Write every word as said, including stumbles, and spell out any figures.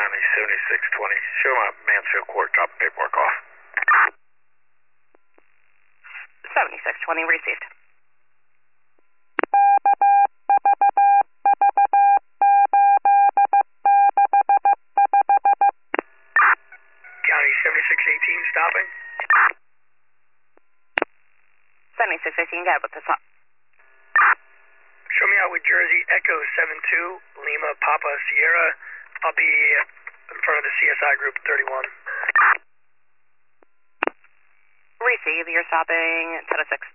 County, seventy-six twenty. Show him at Mansfield Court, drop the paperwork off. seventy-six twenty, received. County seventy-six eighteen, stopping. seventy-six eighteen, got it with the stop. Show me out with Jersey, Echo seven two, Lima, Papa, Sierra. I'll be in front of the C S I group thirty-one. Receive, you're stopping ten oh six.